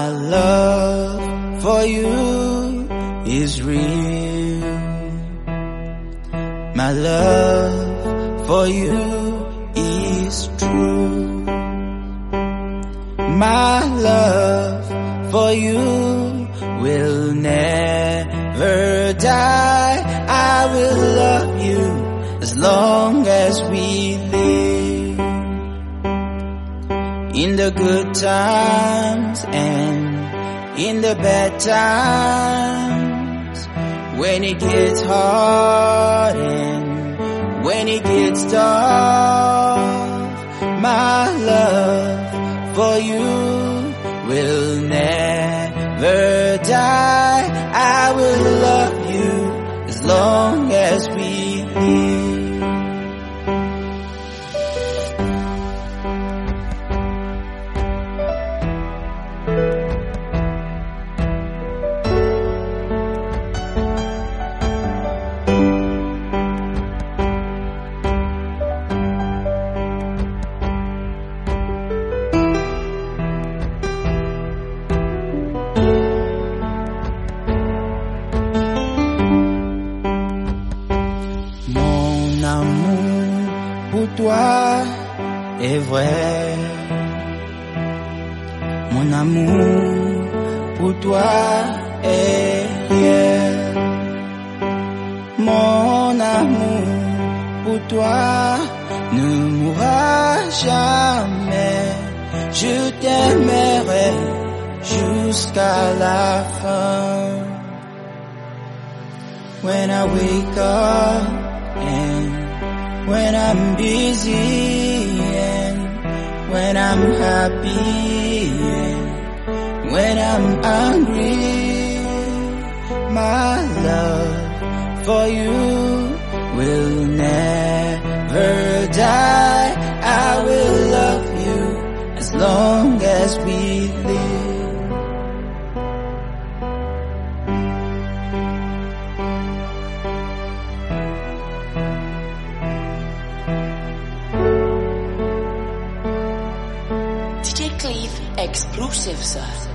My love for you is real. My love for you is true. My love for you will never die. I will love you as long as we live. In the good times and in the bad times, when it gets hard and when it gets tough, my love for you will never die. I will love you as long as we live. Mon amour pour toi est vrai. Mon amour pour toi est réel. Mon amour pour toi ne mourra jamais. Je t'aimerai jusqu'à la fin. When I wake up and when I'm busy and when I'm happy and when I'm angry, my love for you will never die. I will love you as long as we live. DJ Cleve exclusive, sir.